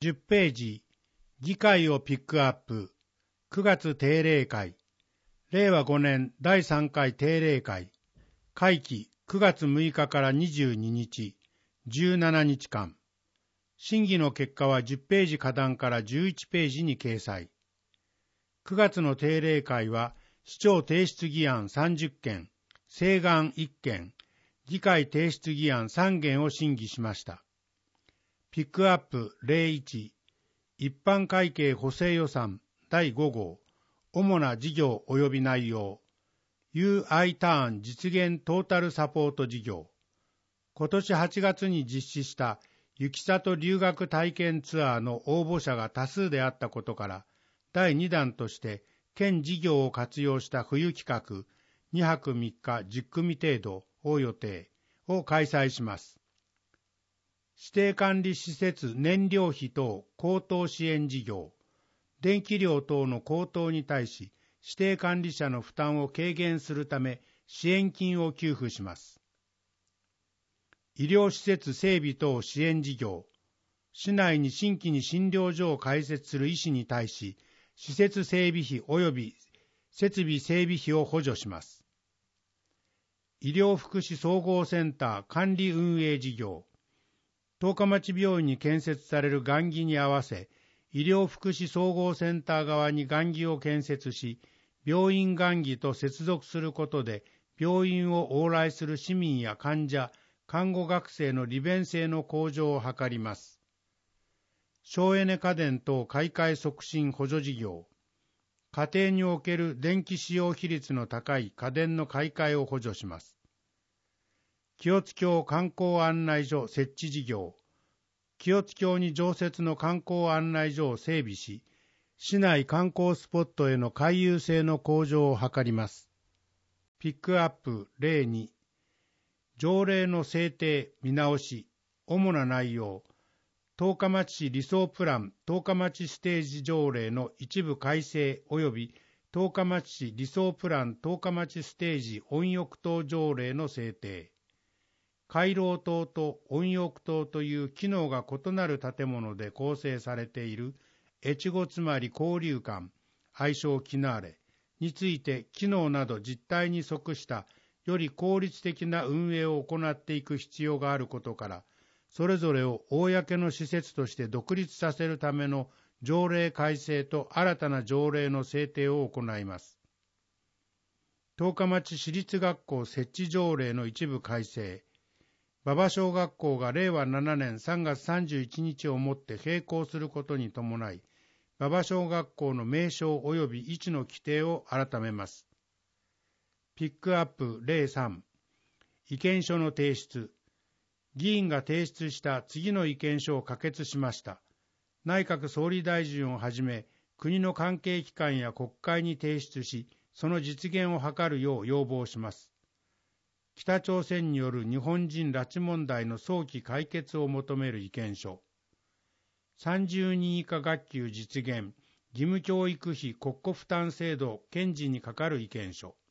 10ページ、議会をピックアップ、9月定例会、令和5年第3回定例会、会期9月6日から22日、17日間。審議の結果は10ページ下段から11ページに掲載。9月の定例会は、市長提出議案30件、請願1件、議会提出議案3件を審議しました。ピックアップ01、一般会計補正予算第5号、主な事業及び内容、UI ターン実現トータルサポート事業、今年8月に実施した雪里留学体験ツアーの応募者が多数であったことから、第2弾として県事業を活用した冬企画2泊3日10組程度を予定を開催します。指定管理施設燃料費等高騰支援事業、電気料等の高騰に対し指定管理者の負担を軽減するため支援金を給付します。医療施設整備等支援事業、市内に新規に診療所を開設する医師に対し、施設整備費及び設備整備費を補助します。医療福祉総合センター管理運営事業、十日町病院に建設される雁木に合わせ、医療福祉総合センター側に雁木を建設し、病院雁木と接続することで、病院を往来する市民や患者、看護学生の利便性の向上を図ります。省エネ家電等買い替え促進補助事業、家庭における電気使用比率の高い家電の買い替えを補助します。清津峡観光案内所設置事業、清津峡に常設の観光案内所を整備し、市内観光スポットへの回遊性の向上を図ります。ピックアップ02、条例の制定見直し、主な内容、十日町市理想プラン十日町ステージ条例の一部改正及び十日町市理想プラン十日町ステージ温浴等条例の制定、回廊灯と温浴灯という機能が異なる建物で構成されている越後つまり交流館、愛称キナーレについて機能など実態に即したより効率的な運営を行っていく必要があることから、それぞれを公の施設として独立させるための条例改正と新たな条例の制定を行います。十日町市立学校設置条例の一部改正、馬場小学校が令和7年3月31日をもって閉校することに伴い、馬場小学校の名称及び位置の規定を改めます。ピックアップ03、意見書の提出。議員が提出した次の意見書を可決しました。内閣総理大臣をはじめ、国の関係機関や国会に提出し、その実現を図るよう要望します。北朝鮮による日本人拉致問題の早期解決を求める意見書。30人以下学級実現、義務教育費国庫負担制度堅持に係る意見書。